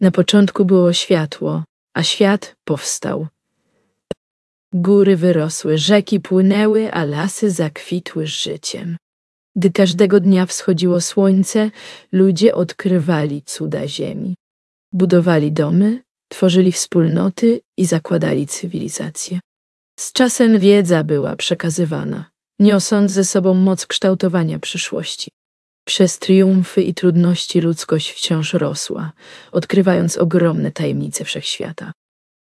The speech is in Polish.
Na początku było światło, a świat powstał. Góry wyrosły, rzeki płynęły, a lasy zakwitły życiem. Gdy każdego dnia wschodziło słońce, ludzie odkrywali cuda ziemi. Budowali domy, tworzyli wspólnoty i zakładali cywilizację. Z czasem wiedza była przekazywana, niosąc ze sobą moc kształtowania przyszłości. Przez triumfy i trudności ludzkość wciąż rosła, odkrywając ogromne tajemnice wszechświata.